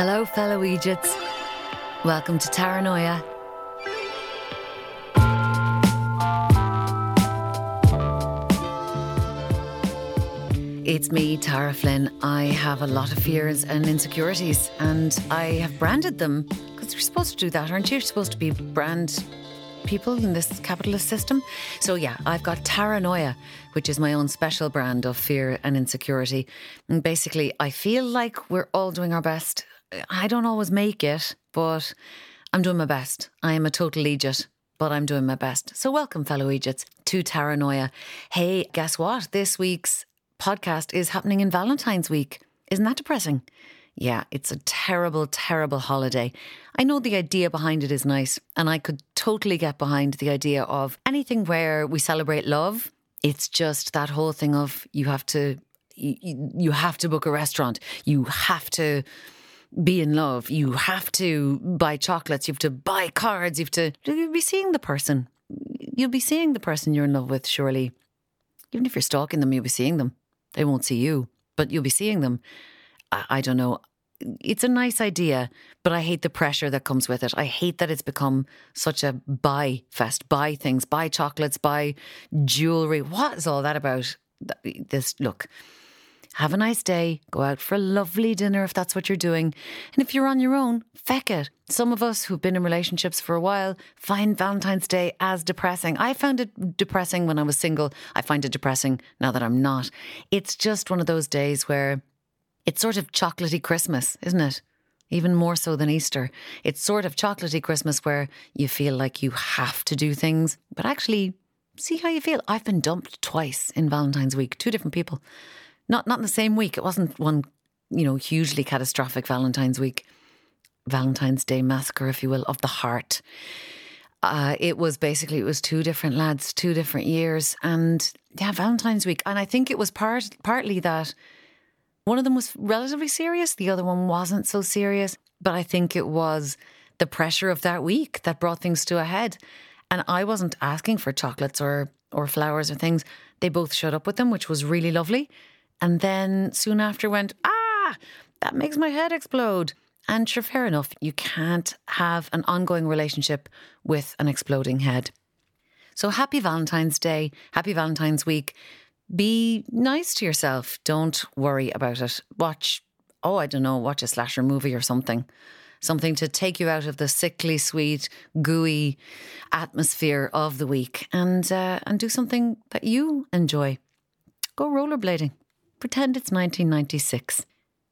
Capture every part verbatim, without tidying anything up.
Hello, fellow Egypts. Welcome to Taranoia. It's me, Tara Flynn. I have a lot of fears and insecurities, and I have branded them because you're supposed to do that, aren't you? You're supposed to be brand people in this capitalist system. So yeah, I've got Taranoia, which is my own special brand of fear and insecurity. And basically, I feel like we're all doing our best. I don't always make it, but I'm doing my best. I am a total Egypt, but I'm doing my best. So welcome, fellow Egypts, to Taranoia. Hey, guess what? This week's podcast is happening in Valentine's week. Isn't that depressing? Yeah, it's a terrible, terrible holiday. I know the idea behind it is nice, and I could totally get behind the idea of anything where we celebrate love. It's just that whole thing of you have to, you, you have to book a restaurant. You have to be in love. You have to buy chocolates. You have to buy cards. You have to, you'll be seeing the person. You'll be seeing the person you're in love with, surely. Even if you're stalking them, you'll be seeing them. They won't see you, but you'll be seeing them. I, I don't know. It's a nice idea, but I hate the pressure that comes with it. I hate that it's become such a buy fest. Buy things, buy chocolates, buy jewellery. What is all that about? This, look, have a nice day. Go out for a lovely dinner if that's what you're doing. And if you're on your own, feck it. Some of us who've been in relationships for a while find Valentine's Day as depressing. I found it depressing when I was single. I find it depressing now that I'm not. It's just one of those days where it's sort of chocolatey Christmas, isn't it? Even more so than Easter. It's sort of chocolatey Christmas where you feel like you have to do things, but actually see how you feel. I've been dumped twice in Valentine's week, two different people. Not not in the same week. It wasn't one, you know, hugely catastrophic Valentine's week. Valentine's Day massacre, if you will, of the heart. Uh, it was basically, it was two different lads, two different years. And yeah, Valentine's week. And I think it was part partly that one of them was relatively serious. The other one wasn't so serious. But I think it was the pressure of that week that brought things to a head. And I wasn't asking for chocolates or, or flowers or things. They both showed up with them, which was really lovely. And then soon after went, ah, that makes my head explode. And sure, fair enough, you can't have an ongoing relationship with an exploding head. So happy Valentine's Day, happy Valentine's week. Be nice to yourself. Don't worry about it. Watch, oh, I don't know, watch a slasher movie or something. Something to take you out of the sickly, sweet, gooey atmosphere of the week and uh, and do something that you enjoy. Go rollerblading. Pretend it's nineteen ninety-six.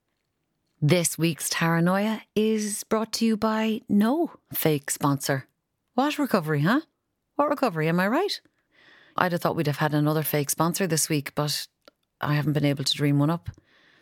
This week's Taranoia is brought to you by no fake sponsor. What recovery, huh? What recovery, am I right? I'd have thought we'd have had another fake sponsor this week, but I haven't been able to dream one up.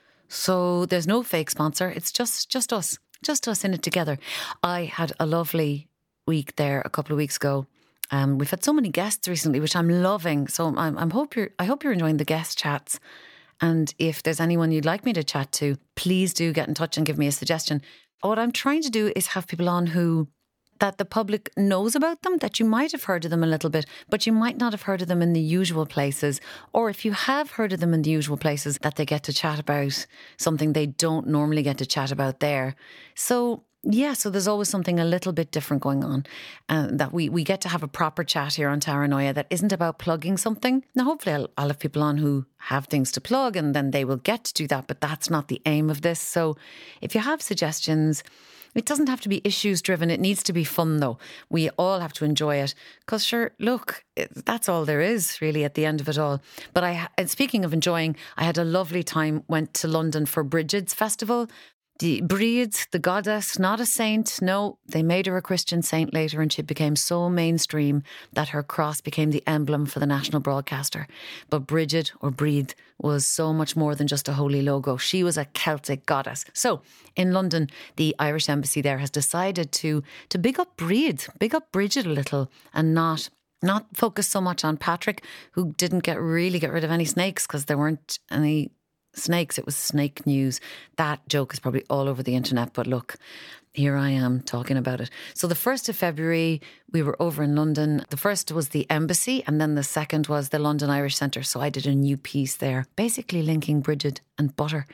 So there's no fake sponsor. It's just, just us. Just us in it together. I had a lovely week there a couple of weeks ago. Um, we've had so many guests recently, which I'm loving. So I'm, I'm hope you're, I hope you're enjoying the guest chats. And if there's anyone you'd like me to chat to, please do get in touch and give me a suggestion. What I'm trying to do is have people on who, that the public knows about them, that you might have heard of them a little bit, but you might not have heard of them in the usual places. Or if you have heard of them in the usual places, that they get to chat about something they don't normally get to chat about there. So yeah, so there's always something a little bit different going on, and uh, that we, we get to have a proper chat here on Taranoia that isn't about plugging something. Now, hopefully I'll, I'll have people on who have things to plug and then they will get to do that, but that's not the aim of this. So if you have suggestions, it doesn't have to be issues driven. It needs to be fun though. We all have to enjoy it because sure, look, it, that's all there is really at the end of it all. But I, and speaking of enjoying, I had a lovely time, went to London for Bridget's Festival. The Bríd, the goddess, not a saint. No, they made her a Christian saint later and she became so mainstream that her cross became the emblem for the national broadcaster. But Bridget, or Bríd, was so much more than just a holy logo. She was a Celtic goddess. So in London, the Irish embassy there has decided to, to big up Bríd, big up Bridget a little and not... not focus so much on Patrick, who didn't get really get rid of any snakes because there weren't any snakes. It was snake news. That joke is probably all over the internet, but look, here I am talking about it. So the first of February, we were over in London. The first was the embassy and then the second was the London Irish Centre. So I did a new piece there, basically linking Bridget and butter.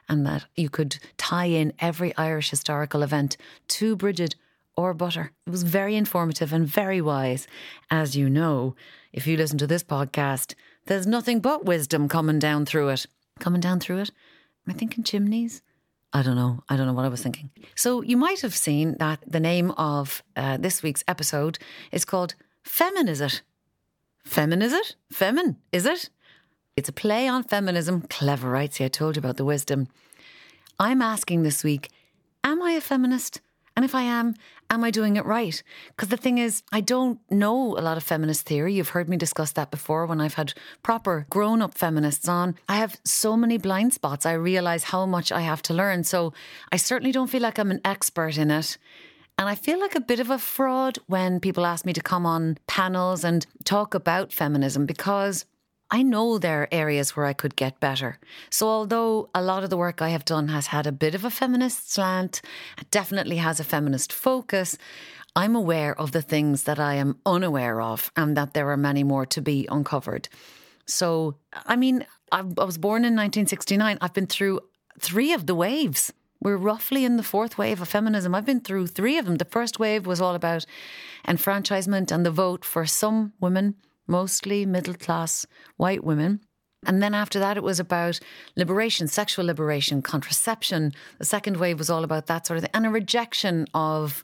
and that you could tie in every Irish historical event to Bridget or Butter. It was very informative and very wise. As you know, if you listen to this podcast, there's nothing but wisdom coming down through it. Coming down through it? Am I thinking chimneys? I don't know. I don't know what I was thinking. So you might have seen that the name of uh, this week's episode is called Femin, is it? Femin, is it? Femin, is it? It's a play on feminism. Clever, right? See, I told you about the wisdom. I'm asking this week, am I a feminist? And if I am, am I doing it right? Because the thing is, I don't know a lot of feminist theory. You've heard me discuss that before when I've had proper grown-up feminists on. I have so many blind spots. I realise how much I have to learn. So I certainly don't feel like I'm an expert in it. And I feel like a bit of a fraud when people ask me to come on panels and talk about feminism, because I know there are areas where I could get better. So although a lot of the work I have done has had a bit of a feminist slant, it definitely has a feminist focus, I'm aware of the things that I am unaware of and that there are many more to be uncovered. So, I mean, I, I was born in nineteen sixty-nine. I've been through three of the waves. We're roughly in the fourth wave of feminism. I've been through three of them. The first wave was all about enfranchisement and the vote for some women, mostly middle-class white women. And then after that, it was about liberation, sexual liberation, contraception. The second wave was all about that sort of thing. And a rejection of,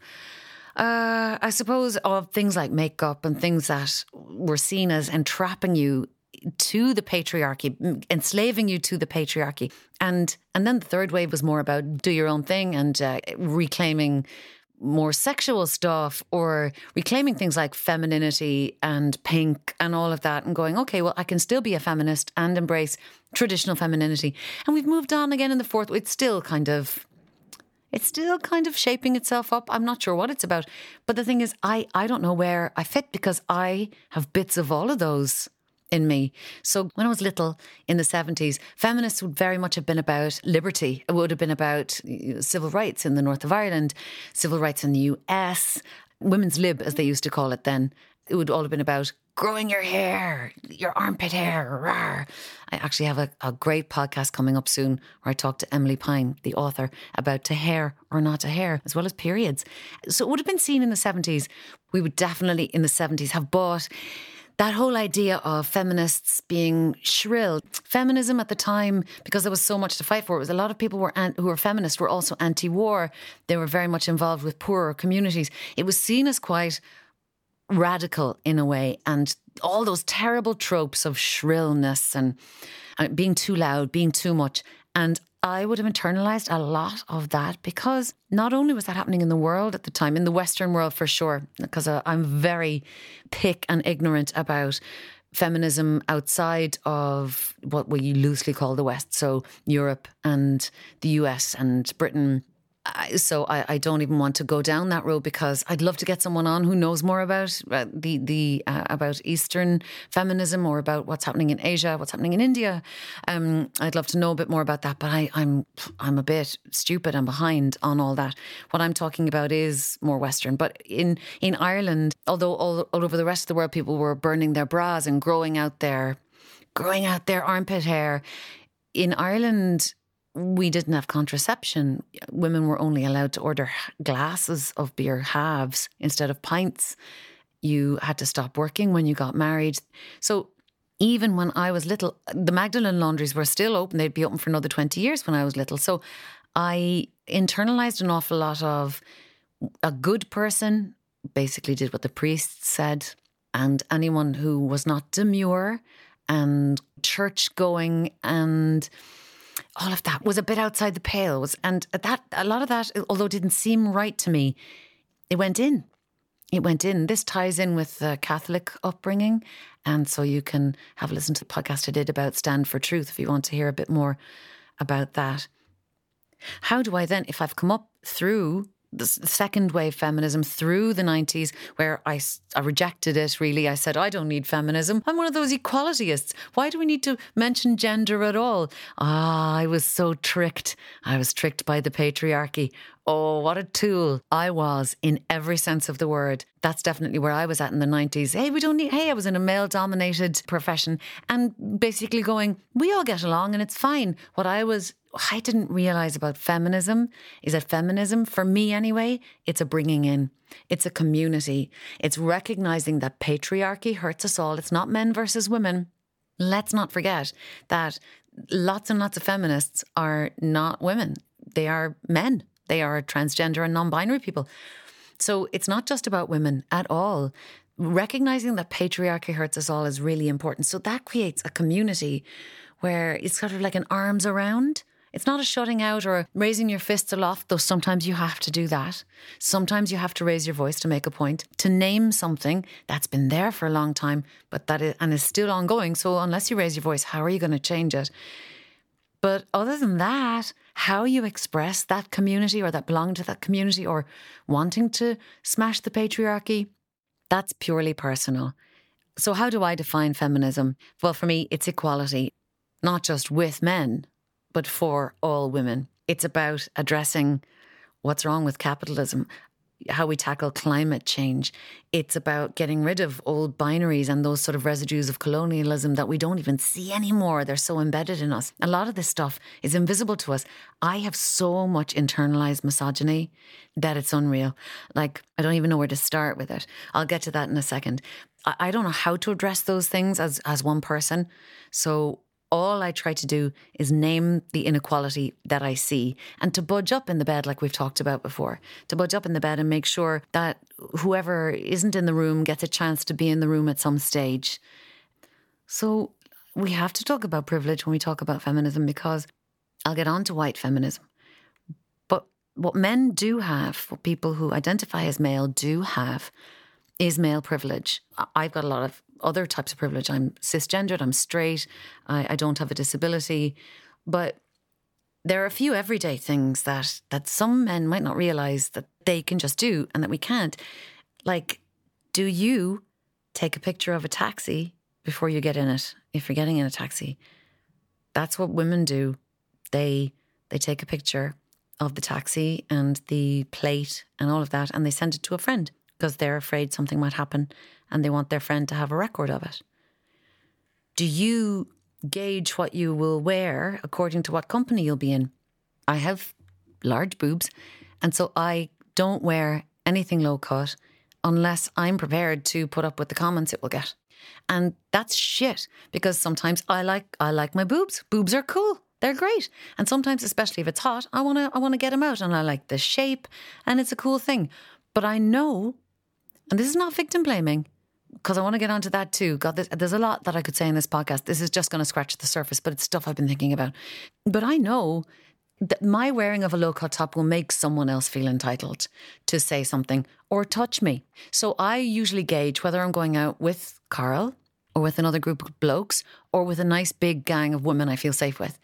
uh, I suppose, of things like makeup and things that were seen as entrapping you to the patriarchy, enslaving you to the patriarchy. And and then the third wave was more about do your own thing and uh, reclaiming more sexual stuff, or reclaiming things like femininity and pink and all of that, and going, okay, well, I can still be a feminist and embrace traditional femininity. And we've moved on again in the fourth. It's still kind of, it's still kind of shaping itself up. I'm not sure what it's about. But the thing is, I, I don't know where I fit, because I have bits of all of those in me. So when I was little in the seventies, feminists would very much have been about liberty. It would have been about you know, civil rights in the north of Ireland, civil rights in the U S, women's lib, as they used to call it then. It would all have been about growing your hair, your armpit hair. Rawr. I actually have a, a great podcast coming up soon where I talk to Emily Pine, the author, about to hair or not to hair, as well as periods. So it would have been seen in the seventies. We would definitely in the seventies have bought that whole idea of feminists being shrill. Feminism at the time, because there was so much to fight for, it was a lot of people were an- who were feminists were also anti-war. They were very much involved with poorer communities. It was seen as quite radical in a way, and all those terrible tropes of shrillness and, and being too loud, being too much. And I would have internalized a lot of that, because not only was that happening in the world at the time, in the Western world for sure, because uh, I'm very thick and ignorant about feminism outside of what we loosely call the West, so Europe and the U S and Britain. I, so I, I don't even want to go down that road, because I'd love to get someone on who knows more about uh, the the uh, about Eastern feminism, or about what's happening in Asia, what's happening in India. Um, I'd love to know a bit more about that, but I, I'm I'm a bit stupid and behind on all that. What I'm talking about is more Western. But in in Ireland, although all, all over the rest of the world people were burning their bras and growing out their growing out their armpit hair, in Ireland we didn't have contraception. Women were only allowed to order glasses of beer, halves, instead of pints. You had to stop working when you got married. So even when I was little, the Magdalen laundries were still open. They'd be open for another twenty years when I was little. So I internalized an awful lot of a good person basically did what the priest said, and anyone who was not demure and church going and all of that was a bit outside the pale. Was and that a lot of that, although it didn't seem right to me, it went in. It went in. This ties in with the Catholic upbringing, and so you can have a listen to the podcast I did about Stand for Truth if you want to hear a bit more about that. How do I then, if I've come up through the second wave feminism, through the nineties, where I, I rejected it, really. I said, I don't need feminism. I'm one of those equalityists. Why do we need to mention gender at all? Ah, I was so tricked. I was tricked by the patriarchy. Oh, what a tool I was in every sense of the word. That's definitely where I was at in the nineties. Hey, we don't need, hey, I was in a male-dominated profession and basically going, we all get along and it's fine. What I was I didn't realize about feminism is that feminism, for me anyway, it's a bringing in. It's a community. It's recognizing that patriarchy hurts us all. It's not men versus women. Let's not forget that lots and lots of feminists are not women. They are men. They are transgender and non-binary people. So it's not just about women at all. Recognizing that patriarchy hurts us all is really important. So that creates a community where it's sort of like an arms around. It's not a shutting out or a raising your fists aloft, though sometimes you have to do that. Sometimes you have to raise your voice to make a point, to name something that's been there for a long time, but that is, and is still ongoing. So unless you raise your voice, how are you going to change it? But other than that, how you express that community or that belong to that community or wanting to smash the patriarchy, that's purely personal. So how do I define feminism? Well, for me, it's equality, not just with men, but for all women. It's about addressing what's wrong with capitalism, how we tackle climate change. It's about getting rid of old binaries and those sort of residues of colonialism that we don't even see anymore. They're so embedded in us. A lot of this stuff is invisible to us. I have so much internalized misogyny that it's unreal. Like, I don't even know where to start with it. I'll get to that in a second. I, I don't know how to address those things as, as one person. So all I try to do is name the inequality that I see and to budge up in the bed like we've talked about before, to budge up in the bed and make sure that whoever isn't in the room gets a chance to be in the room at some stage. So we have to talk about privilege when we talk about feminism, because I'll get on to white feminism. But what men do have, what people who identify as male do have, is male privilege. I've got a lot of other types of privilege. I'm cisgendered, I'm straight, I, I don't have a disability. But there are a few everyday things that, that some men might not realise that they can just do and that we can't. Like, do you take a picture of a taxi before you get in it, if you're getting in a taxi? That's what women do. They they take a picture of the taxi and the plate and all of that, and they send it to a friend because they're afraid something might happen and they want their friend to have a record of it. Do you gauge what you will wear according to what company you'll be in? I have large boobs, and so I don't wear anything low cut unless I'm prepared to put up with the comments it will get. And that's shit, because sometimes I like I like my boobs. Boobs are cool. They're great. And sometimes, especially if it's hot, I want to I want to get them out, and I like the shape and it's a cool thing. But I know, and this is not victim blaming, because I want to get onto that too. God, there's, there's a lot that I could say in this podcast. This is just going to scratch the surface, but it's stuff I've been thinking about. But I know that my wearing of a low-cut top will make someone else feel entitled to say something or touch me. So I usually gauge whether I'm going out with Carl or with another group of blokes or with a nice big gang of women I feel safe with.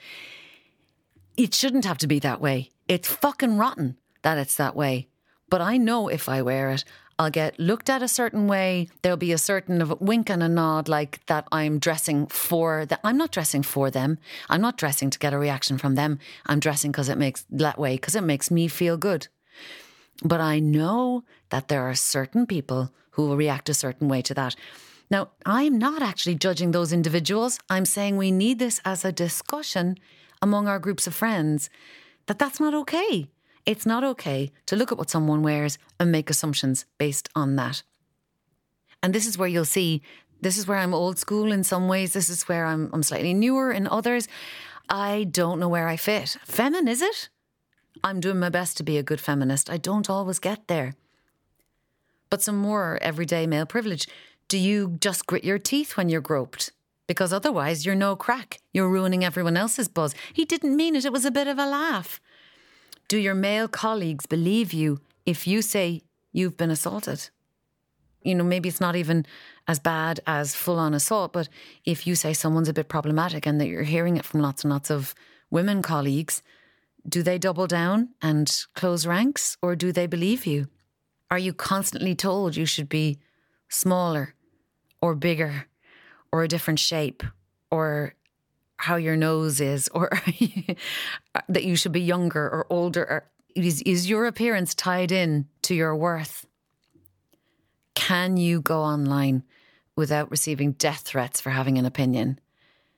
It shouldn't have to be that way. It's fucking rotten that it's that way. But I know if I wear it, I'll get looked at a certain way. There'll be a certain of a wink and a nod, like that I'm dressing for them. I'm not dressing for them. I'm not dressing to get a reaction from them. I'm dressing because it makes that way, because it makes me feel good. But I know that there are certain people who will react a certain way to that. Now, I'm not actually judging those individuals. I'm saying we need this as a discussion among our groups of friends, that that's not okay. It's not okay to look at what someone wears and make assumptions based on that. And this is where you'll see, this is where I'm old school in some ways. This is where I'm, I'm slightly newer in others. I don't know where I fit. Femin, is it? I'm doing my best to be a good feminist. I don't always get there. But some more everyday male privilege. Do you just grit your teeth when you're groped? Because otherwise you're no crack. You're ruining everyone else's buzz. He didn't mean it. It was a bit of a laugh. Do your male colleagues believe you if you say you've been assaulted? You know, maybe it's not even as bad as full-on assault, but if you say someone's a bit problematic and that you're hearing it from lots and lots of women colleagues, do they double down and close ranks, or do they believe you? Are you constantly told you should be smaller or bigger or a different shape, or how your nose is, or that you should be younger or older? Or is, is your appearance tied in to your worth? Can you go online without receiving death threats for having an opinion?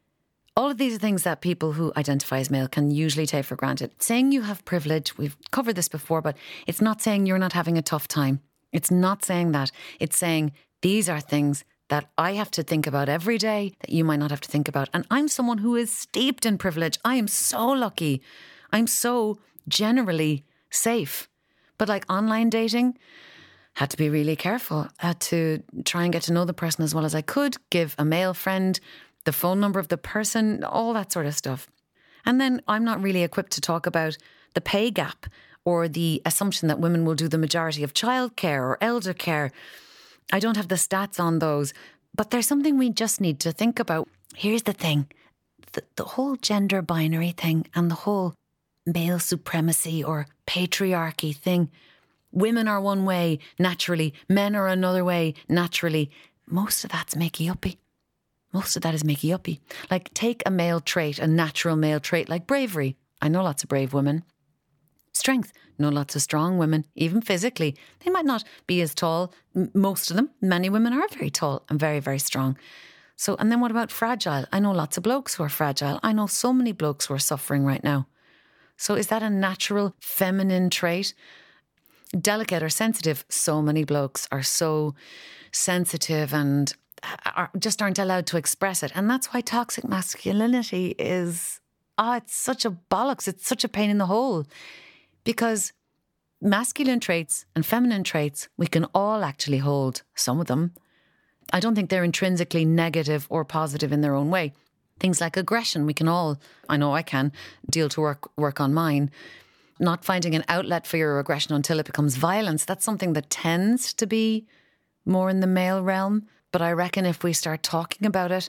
All of these are things that people who identify as male can usually take for granted. Saying you have privilege, we've covered this before, but it's not saying you're not having a tough time. It's not saying that. It's saying these are things that I have to think about every day that you might not have to think about. And I'm someone who is steeped in privilege. I am so lucky. I'm so generally safe. But like online dating, had to be really careful. Had to try and get to know the person as well as I could, give a male friend the phone number of the person, all that sort of stuff. And then I'm not really equipped to talk about the pay gap or the assumption that women will do the majority of childcare or elder care. I don't have the stats on those, but there's something we just need to think about. Here's the thing, the, the whole gender binary thing and the whole male supremacy or patriarchy thing. Women are one way, naturally. Men are another way, naturally. Most of that's makey-uppy. Most of that is makey-uppy. Like, take a male trait, a natural male trait like bravery. I know lots of brave women. Strength. Know lots of strong women, even physically. They might not be as tall. M- most of them, many women are very tall and very, very strong. So, and then what about fragile? I know lots of blokes who are fragile. I know so many blokes who are suffering right now. So is that a natural feminine trait? Delicate or sensitive? So many blokes are so sensitive and are, just aren't allowed to express it. And that's why toxic masculinity is, ah, oh, it's such a bollocks. It's such a pain in the hole. Because masculine traits and feminine traits, we can all actually hold some of them. I don't think they're intrinsically negative or positive in their own way. Things like aggression, we can all, I know I can, deal to work work on mine. Not finding an outlet for your aggression until it becomes violence, that's something that tends to be more in the male realm. But I reckon if we start talking about it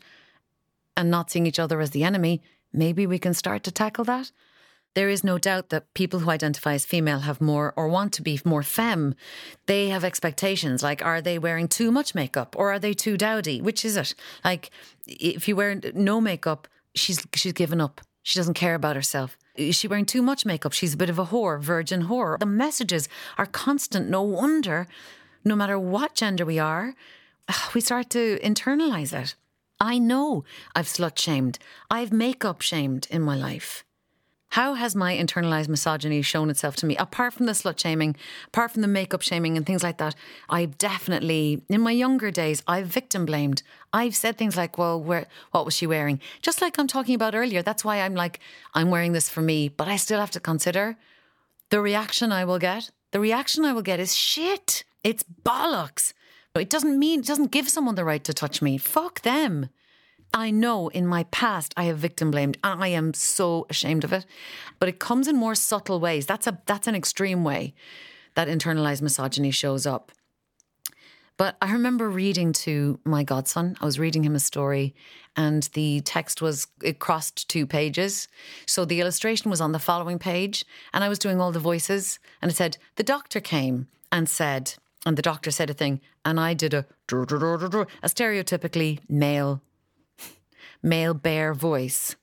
and not seeing each other as the enemy, maybe we can start to tackle that. There is no doubt that people who identify as female have more or want to be more femme. They have expectations like, are they wearing too much makeup or are they too dowdy? Which is it? Like, if you wear no makeup, she's she's given up. She doesn't care about herself. Is she wearing too much makeup? She's a bit of a whore, virgin whore. The messages are constant. No wonder, no matter what gender we are, we start to internalise it. I know I've slut shamed. I've makeup shamed in my life. How has my internalised misogyny shown itself to me? Apart from the slut shaming, apart from the makeup shaming and things like that, I've definitely, in my younger days, I've victim blamed. I've said things like, well, where, what was she wearing? Just like I'm talking about earlier. That's why I'm like, I'm wearing this for me, but I still have to consider the reaction I will get. The reaction I will get is shit. It's bollocks. It doesn't mean, it doesn't give someone the right to touch me. Fuck them. I know in my past I have victim blamed and I am so ashamed of it, but it comes in more subtle ways. That's a that's an extreme way that internalized misogyny shows up. But I remember reading to my godson, I was reading him a story and the text was, it crossed two pages. So the illustration was on the following page and I was doing all the voices and it said, the doctor came and said, and the doctor said a thing and I did a, a stereotypically male male bear voice.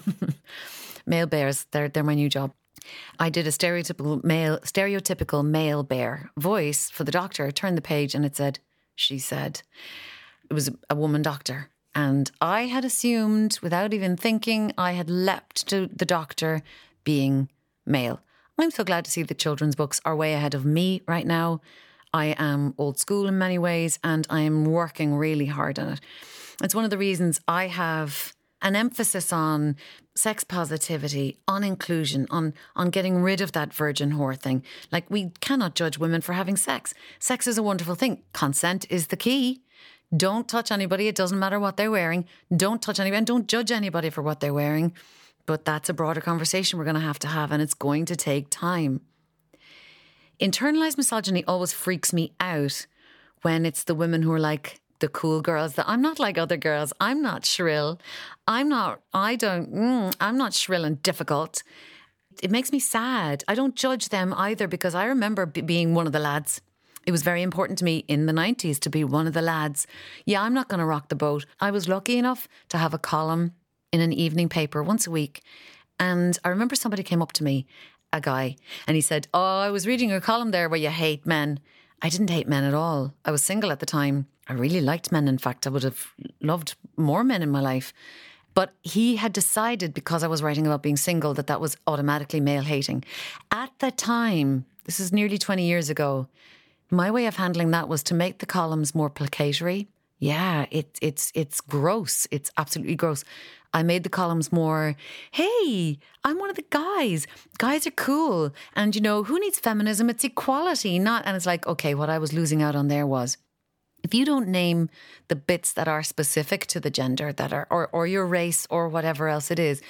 Male bears, they're, they're my new job. I did a stereotypical male, stereotypical male bear voice for the doctor. I turned the page and it said, she said. It was a woman doctor. And I had assumed, without even thinking, I had leapt to the doctor being male. I'm so glad to see that children's books are way ahead of me right now. I am old school in many ways and I am working really hard on it. It's one of the reasons I have an emphasis on sex positivity, on inclusion, on, on getting rid of that virgin whore thing. Like, we cannot judge women for having sex. Sex is a wonderful thing. Consent is the key. Don't touch anybody. It doesn't matter what they're wearing. Don't touch anybody and don't judge anybody for what they're wearing. But that's a broader conversation we're going to have to have and it's going to take time. Internalized misogyny always freaks me out when it's the women who are like, the cool girls, that I'm not like other girls. I'm not shrill. I'm not, I don't, mm, I'm not shrill and difficult. It makes me sad. I don't judge them either because I remember b- being one of the lads. It was very important to me in the nineties to be one of the lads. Yeah, I'm not going to rock the boat. I was lucky enough to have a column in an evening paper once a week. And I remember somebody came up to me, a guy, and he said, oh, I was reading your column there where you hate men. I didn't hate men at all. I was single at the time. I really liked men. In fact, I would have loved more men in my life. But he had decided, because I was writing about being single, that that was automatically male hating. At the time, this is nearly twenty years ago, my way of handling that was to make the columns more placatory. Yeah, it, it's it's gross. It's absolutely gross. I made the columns more, hey, I'm one of the guys. Guys are cool. And, you know, who needs feminism? It's equality, not... And it's like, okay, what I was losing out on there was, if you don't name the bits that are specific to the gender, that are or, or your race or whatever else it is,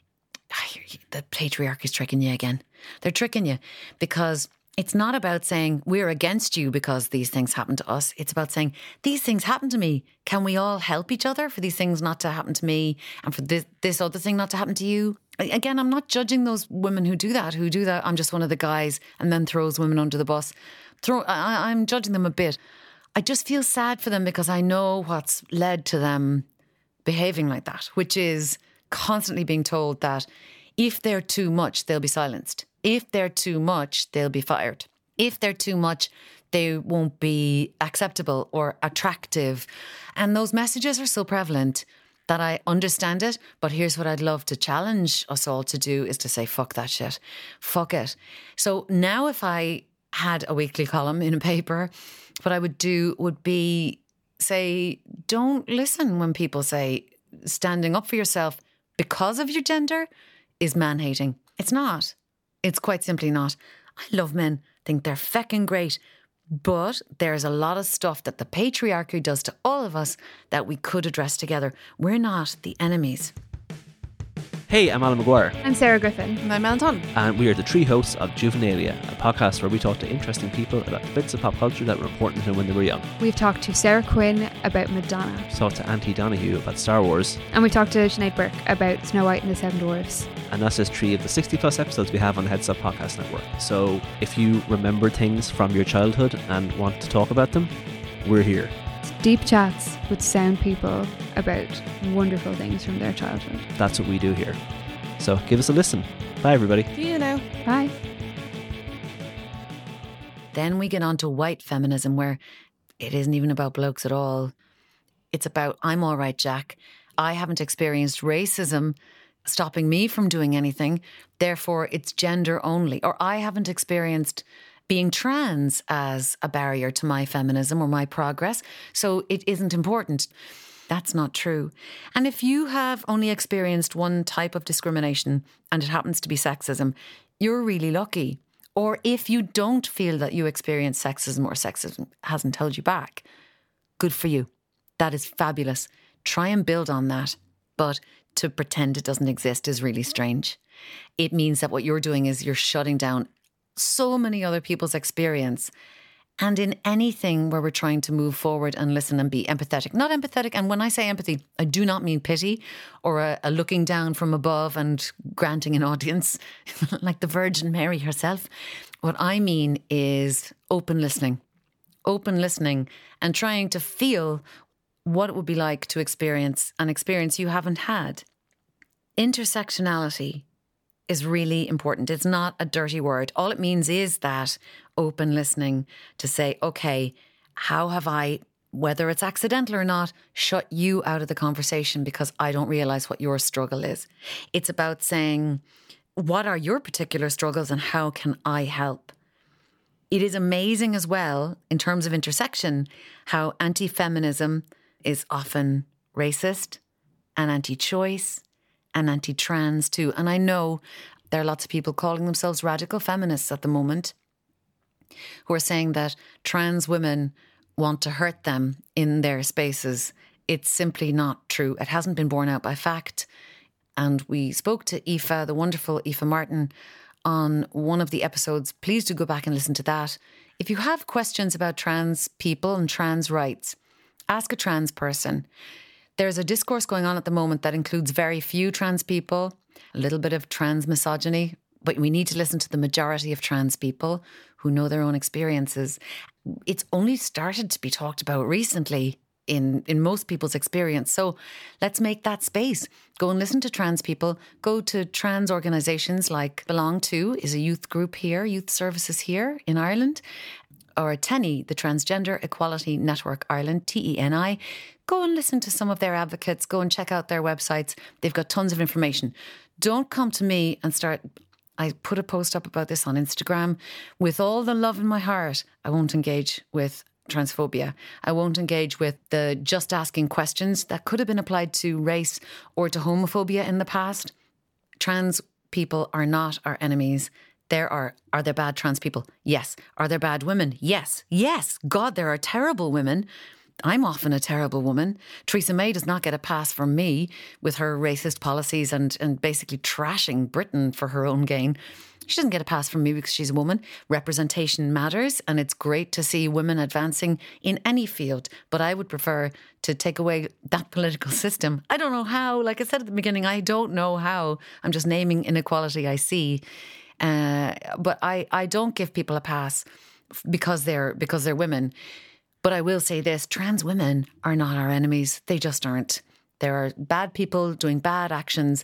the patriarchy is tricking you again. They're tricking you because... It's not about saying we're against you because these things happen to us. It's about saying these things happen to me. Can we all help each other for these things not to happen to me and for this, this other thing not to happen to you? Again, I'm not judging those women who do that, who do that. I'm just one of the guys and then throws women under the bus. Throw, I, I'm judging them a bit. I just feel sad for them because I know what's led to them behaving like that, which is constantly being told that if they're too much, they'll be silenced. If they're too much, they'll be fired. If they're too much, they won't be acceptable or attractive. And those messages are so prevalent that I understand it. But here's what I'd love to challenge us all to do is to say, fuck that shit. Fuck it. So now if I had a weekly column in a paper, what I would do would be say, don't listen when people say standing up for yourself because of your gender is man-hating. It's not. It's quite simply not. I love men, think they're feckin' great, but there's a lot of stuff that the patriarchy does to all of us that we could address together. We're not the enemies. Hey, I'm Alan Maguire. I'm Sarah Griffin. And I'm Alan Ton. And we are the three hosts of Juvenalia, a podcast where we talk to interesting people about the bits of pop culture that were important to them when they were young. We've talked to Sarah Quinn about Madonna. We talked to Auntie Donahue about Star Wars. And we talked to Sinead Burke about Snow White and the Seven Dwarfs. And that's just three of the sixty plus episodes we have on the Heads Up Podcast Network. So if you remember things from your childhood and want to talk about them, we're here. It's deep chats with sound people about wonderful things from their childhood. That's what we do here. So give us a listen. Bye, everybody. See you now. Bye. Then we get on to white feminism, where it isn't even about blokes at all. It's about, I'm all right, Jack. I haven't experienced racism stopping me from doing anything. Therefore, it's gender only. Or I haven't experienced being trans as a barrier to my feminism or my progress. So it isn't important. That's not true. And if you have only experienced one type of discrimination and it happens to be sexism, you're really lucky. Or if you don't feel that you experience sexism or sexism hasn't held you back, good for you. That is fabulous. Try and build on that. But to pretend it doesn't exist is really strange. It means that what you're doing is you're shutting down so many other people's experience. And in anything where we're trying to move forward and listen and be empathetic, not empathetic. And when I say empathy, I do not mean pity or a, a looking down from above and granting an audience like the Virgin Mary herself. What I mean is open listening, open listening and trying to feel what it would be like to experience an experience you haven't had. Intersectionality is really important. It's not a dirty word. All it means is that open listening to say, okay, how have I, whether it's accidental or not, shut you out of the conversation because I don't realise what your struggle is. It's about saying, what are your particular struggles and how can I help? It is amazing as well, in terms of intersection, how anti-feminism is often racist and anti-choice and anti-trans too. And I know there are lots of people calling themselves radical feminists at the moment who are saying that trans women want to hurt them in their spaces. It's simply not true. It hasn't been borne out by fact. And we spoke to Aoife, the wonderful Aoife Martin, on one of the episodes. Please do go back and listen to that. If you have questions about trans people and trans rights, ask a trans person. There's a discourse going on at the moment that includes very few trans people, a little bit of trans misogyny, but we need to listen to the majority of trans people who know their own experiences. It's only started to be talked about recently in, in most people's experience. So let's make that space. Go and listen to trans people. Go to trans organisations like Belong To is a youth group here, youth services here in Ireland. or TENI, the Transgender Equality Network Ireland, T E N I. Go and listen to some of their advocates. Go and check out their websites. They've got tons of information. Don't come to me and start... I put a post up about this on Instagram. With all the love in my heart, I won't engage with transphobia. I won't engage with the just asking questions that could have been applied to race or to homophobia in the past. Trans people are not our enemies. There are, are there bad trans people? Yes. Are there bad women? Yes. Yes. God, there are terrible women. I'm often a terrible woman. Theresa May does not get a pass from me with her racist policies and, and basically trashing Britain for her own gain. She doesn't get a pass from me because she's a woman. Representation matters, and it's great to see women advancing in any field. But I would prefer to take away that political system. I don't know how. Like I said at the beginning, I don't know how. I'm just naming inequality I see. Uh, but I, I don't give people a pass because they're because they're women. But I will say this, trans women are not our enemies. They just aren't. There are bad people doing bad actions,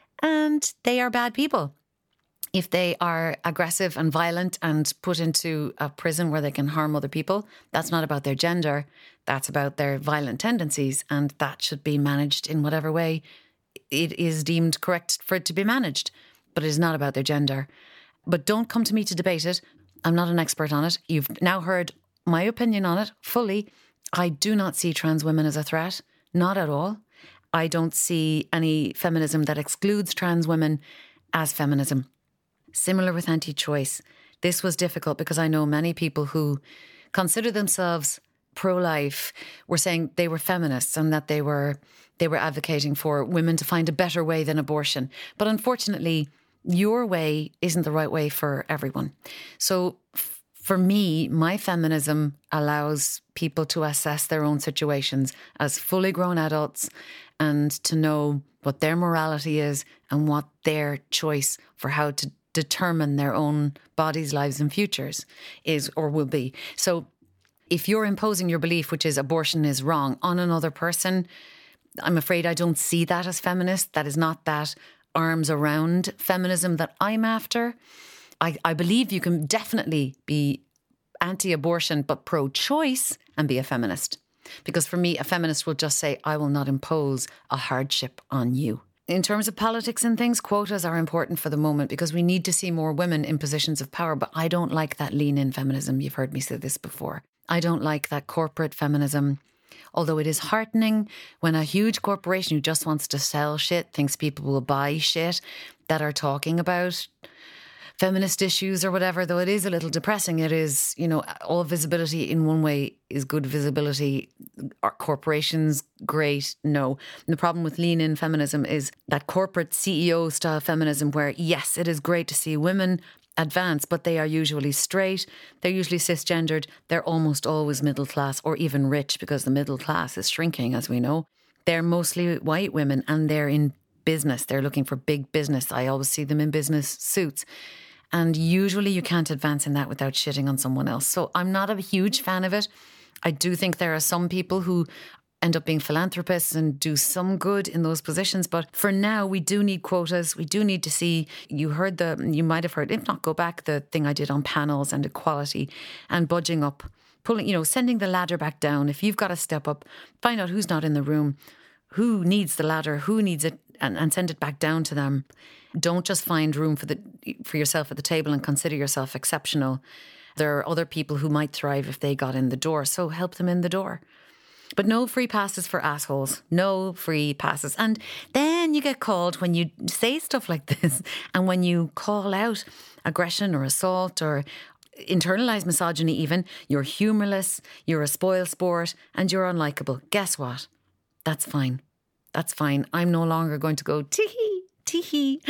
and they are bad people. If they are aggressive and violent and put into a prison where they can harm other people, that's not about their gender. That's about their violent tendencies, and that should be managed in whatever way it is deemed correct for it to be managed. But it is not about their gender. But don't come to me to debate it. I'm not an expert on it. You've now heard my opinion on it fully. I do not see trans women as a threat. Not at all. I don't see any feminism that excludes trans women as feminism. Similar with anti-choice. This was difficult because I know many people who consider themselves pro-life were saying they were feminists and that they were they were advocating for women to find a better way than abortion. But unfortunately, your way isn't the right way for everyone. So f- for me, my feminism allows people to assess their own situations as fully grown adults and to know what their morality is and what their choice for how to determine their own bodies, lives and futures is or will be. So if you're imposing your belief, which is abortion is wrong, on another person, I'm afraid I don't see that as feminist. That is not that arms around feminism that I'm after. I, I believe you can definitely be anti-abortion but pro-choice and be a feminist. Because for me, a feminist will just say, I will not impose a hardship on you. In terms of politics and things, quotas are important for the moment because we need to see more women in positions of power. But I don't like that lean-in feminism. You've heard me say this before. I don't like that corporate feminism. Although it is heartening when a huge corporation who just wants to sell shit thinks people will buy shit that are talking about feminist issues or whatever, though it is a little depressing. It is, you know, all visibility in one way is good visibility. Are corporations great? No. And the problem with lean-in feminism is that corporate C E O style feminism where, yes, it is great to see women advance, but they are usually straight, they're usually cisgendered, they're almost always middle class or even rich because the middle class is shrinking, as we know. They're mostly white women and they're in business. They're looking for big business. I always see them in business suits. And usually you can't advance in that without shitting on someone else. So I'm not a huge fan of it. I do think there are some people who end up being philanthropists and do some good in those positions. But for now, we do need quotas. We do need to see, you heard the, you might have heard, if not, go back, the thing I did on panels and equality and budging up, pulling, you know, sending the ladder back down. If you've got to step up, find out who's not in the room, who needs the ladder, who needs it, and, and send it back down to them. Don't just find room for the for yourself at the table and consider yourself exceptional. There are other people who might thrive if they got in the door, so help them in the door. But no free passes for assholes. No free passes. And then you get called when you say stuff like this and when you call out aggression or assault or internalized misogyny even, you're humorless, you're a spoilsport and you're unlikable. Guess what? That's fine. That's fine. I'm no longer going to go tee-hee, tee-hee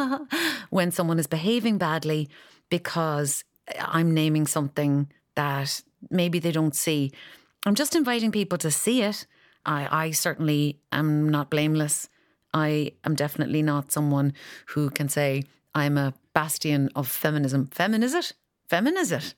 when someone is behaving badly because I'm naming something that maybe they don't see. I'm just inviting people to see it. I, I certainly am not blameless. I am definitely not someone who can say I'm a bastion of feminism. Femin is it? Femin is it?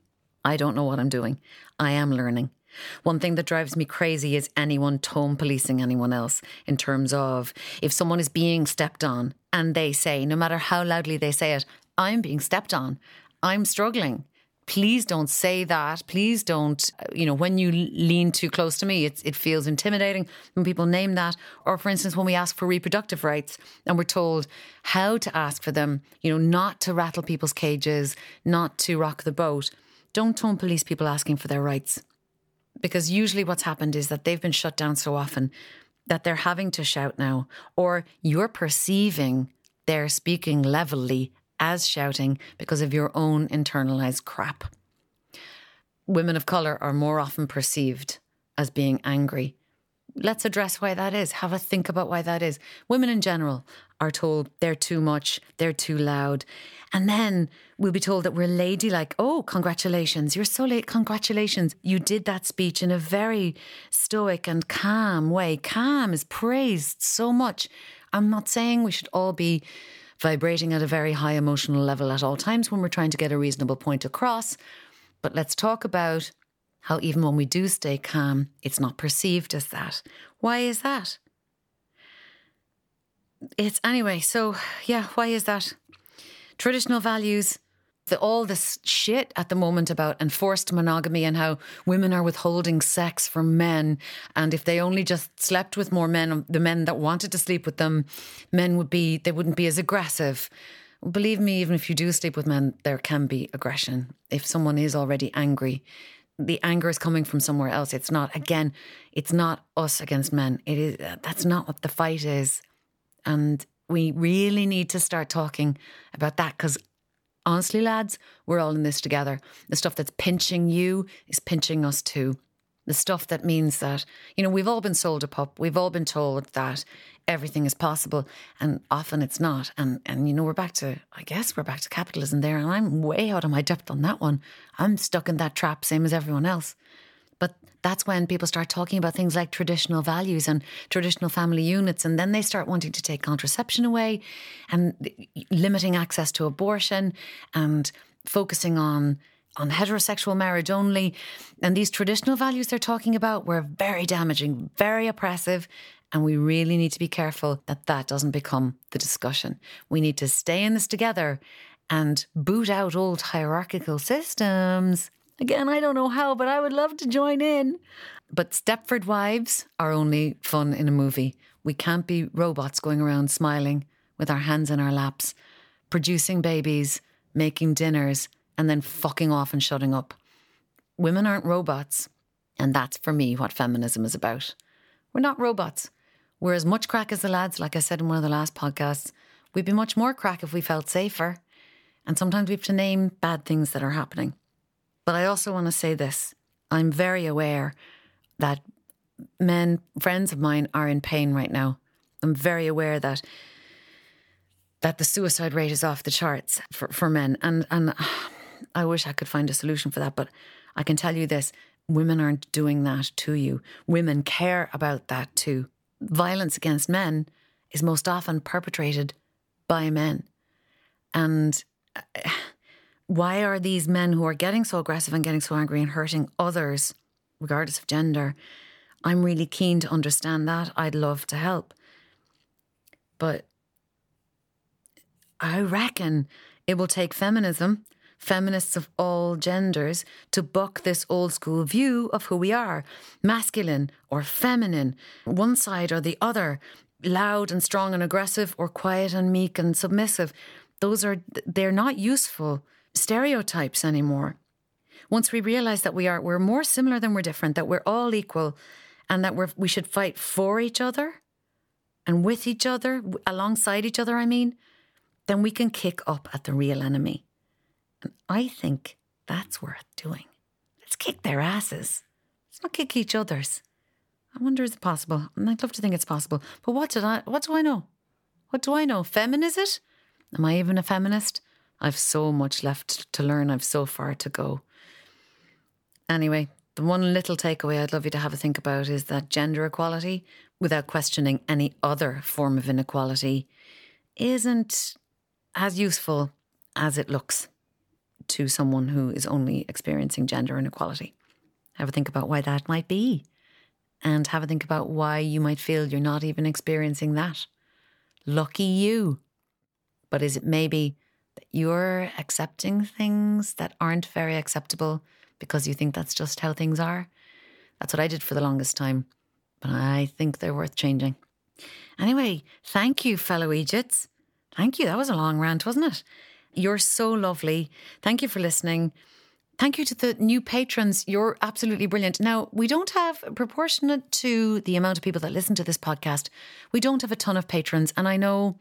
I don't know what I'm doing. I am learning. One thing that drives me crazy is anyone tone policing anyone else in terms of if someone is being stepped on and they say, no matter how loudly they say it, I'm being stepped on, I'm struggling. please don't say that. Please don't, you know, when you lean too close to me, it's, it feels intimidating when people name that. Or for instance, when we ask for reproductive rights and we're told how to ask for them, you know, not to rattle people's cages, not to rock the boat. Don't tone police people asking for their rights. Because usually what's happened is that they've been shut down so often that they're having to shout now, or you're perceiving their speaking levelly as shouting because of your own internalised crap. Women of colour are more often perceived as being angry. Let's address why that is. Have a think about why that is. Women in general are told they're too much, they're too loud. And then we'll be told that we're ladylike. Oh, congratulations, you're so late, congratulations. You did that speech in a very stoic and calm way. Calm is praised so much. I'm not saying we should all be vibrating at a very high emotional level at all times when we're trying to get a reasonable point across. But let's talk about how even when we do stay calm, it's not perceived as that. Why is that? It's anyway, so yeah, why is that? Traditional values, the, all this shit at the moment about enforced monogamy and how women are withholding sex from men. And if they only just slept with more men, the men that wanted to sleep with them, men would be, they wouldn't be as aggressive. Believe me, even if you do sleep with men, there can be aggression. If someone is already angry, the anger is coming from somewhere else. It's not, again, it's not us against men. It is, that's not what the fight is. And we really need to start talking about that, because honestly, lads, we're all in this together. The stuff that's pinching you is pinching us too. The stuff that means that, you know, we've all been sold a pup. We've all been told that everything is possible, and often it's not. And, and you know, we're back to, I guess we're back to capitalism there. And I'm way out of my depth on that one. I'm stuck in that trap, same as everyone else. But that's when people start talking about things like traditional values and traditional family units, and then they start wanting to take contraception away and limiting access to abortion and focusing on on heterosexual marriage only. And these traditional values they're talking about were very damaging, very oppressive, and we really need to be careful that that doesn't become the discussion. We need to stay in this together and boot out old hierarchical systems. Again, I don't know how, but I would love to join in. But Stepford Wives are only fun in a movie. We can't be robots going around smiling with our hands in our laps, producing babies, making dinners, and then fucking off and shutting up. Women aren't robots. And that's, for me, what feminism is about. We're not robots. We're as much crack as the lads, like I said in one of the last podcasts. We'd be much more crack if we felt safer. And sometimes we have to name bad things that are happening. But I also want to say this. I'm very aware that men, friends of mine, are in pain right now. I'm very aware that that the suicide rate is off the charts for, for men. And, and I wish I could find a solution for that. But I can tell you this, women aren't doing that to you. Women care about that too. Violence against men is most often perpetrated by men. And why are these men who are getting so aggressive and getting so angry and hurting others, regardless of gender? I'm really keen to understand that. I'd love to help. But I reckon it will take feminism, feminists of all genders, to buck this old school view of who we are. Masculine or feminine, one side or the other, loud and strong and aggressive or quiet and meek and submissive. Those are, they're not useful stereotypes anymore. Once we realise that we are, we're more similar than we're different, that we're all equal, and that we're, we should fight for each other and with each other, alongside each other, I mean, then we can kick up at the real enemy. And I think that's worth doing. Let's kick their asses. Let's not kick each other's. I wonder, is it possible? And I'd love to think it's possible. But what did I, what do I know? What do I know? Femme, is it? Am I even a feminist? I've so much left to learn. I've so far to go. Anyway, the one little takeaway I'd love you to have a think about is that gender equality, without questioning any other form of inequality, isn't as useful as it looks to someone who is only experiencing gender inequality. Have a think about why that might be, and have a think about why you might feel you're not even experiencing that. Lucky you. But is it maybe that you're accepting things that aren't very acceptable because you think that's just how things are. That's what I did for the longest time, but I think they're worth changing. Anyway, thank you, fellow Egypts. Thank you. That was a long rant, wasn't it? You're so lovely. Thank you for listening. Thank you to the new patrons. You're absolutely brilliant. Now, we don't have, proportionate to the amount of people that listen to this podcast, we don't have a ton of patrons. And I know,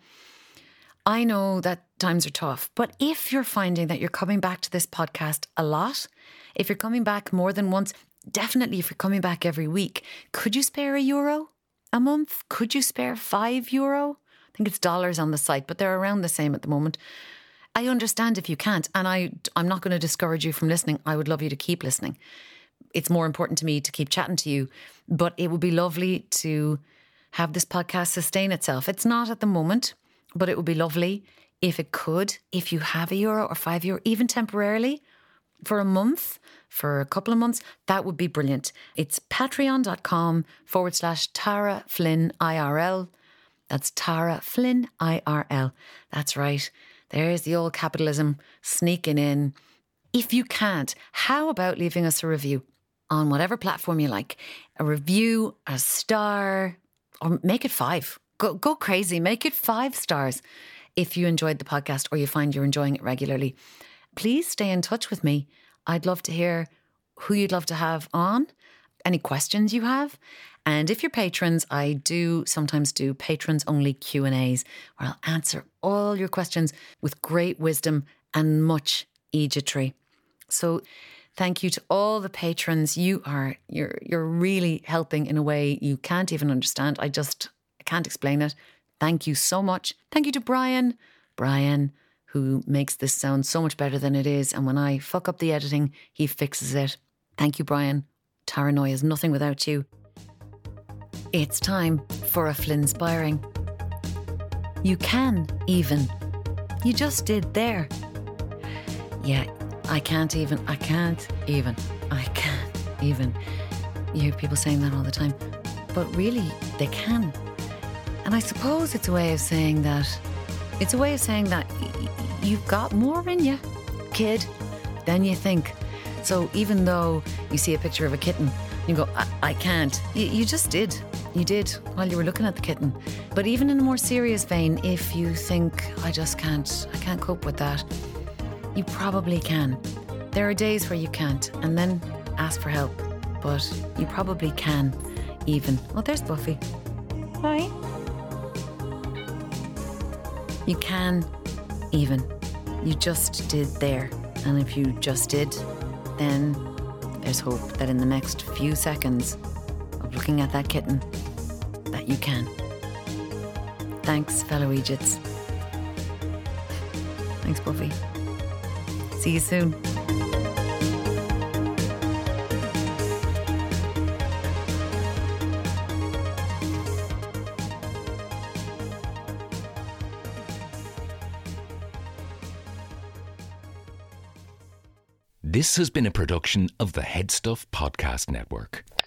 I know that times are tough. But if you're finding that you're coming back to this podcast a lot, if you're coming back more than once, definitely if you're coming back every week, could you spare a euro a month? Could you spare five euro? I think it's dollars on the site, but they're around the same at the moment. I understand if you can't, and I, I'm not going to discourage you from listening. I would love you to keep listening. It's more important to me to keep chatting to you, but it would be lovely to have this podcast sustain itself. It's not at the moment, but it would be lovely if it could, if you have a euro or five euro, even temporarily, for a month, for a couple of months, that would be brilliant. It's patreon.com forward slash Tara Flynn I R L. That's Tara Flynn I R L. That's right. There's the old capitalism sneaking in. If you can't, how about leaving us a review on whatever platform you like? A review, a star, or make it five. Go, go crazy. Make it five stars if you enjoyed the podcast or you find you're enjoying it regularly. Please stay in touch with me. I'd love to hear who you'd love to have on, any questions you have. And if you're patrons, I do sometimes do patrons only Q and A's where I'll answer all your questions with great wisdom and much Egyptry. So thank you to all the patrons. You are, you're, you're really helping in a way you can't even understand. I just I can't explain it. Thank you so much. Thank you to Brian. Brian, who makes this sound so much better than it is. And when I fuck up the editing, he fixes it. Thank you, Brian. Taranoia is nothing without you. It's time for a Flynnspiring. You can even. You just did there. Yeah, I can't even. I can't even. I can't even. You hear people saying that all the time. But really, they can. And I suppose it's a way of saying that, it's a way of saying that y- you've got more in you, kid, than you think. So even though you see a picture of a kitten, you go, I, I can't. You, you just did. You did while you were looking at the kitten. But even in a more serious vein, if you think, I just can't, I can't cope with that, you probably can. There are days where you can't, and then ask for help. But you probably can even. Oh, there's Buffy. Hi. You can even. You just did there. And if you just did, then there's hope that in the next few seconds of looking at that kitten, that you can. Thanks, fellow Egypts. Thanks, Buffy. See you soon. This has been a production of the Headstuff Podcast Network.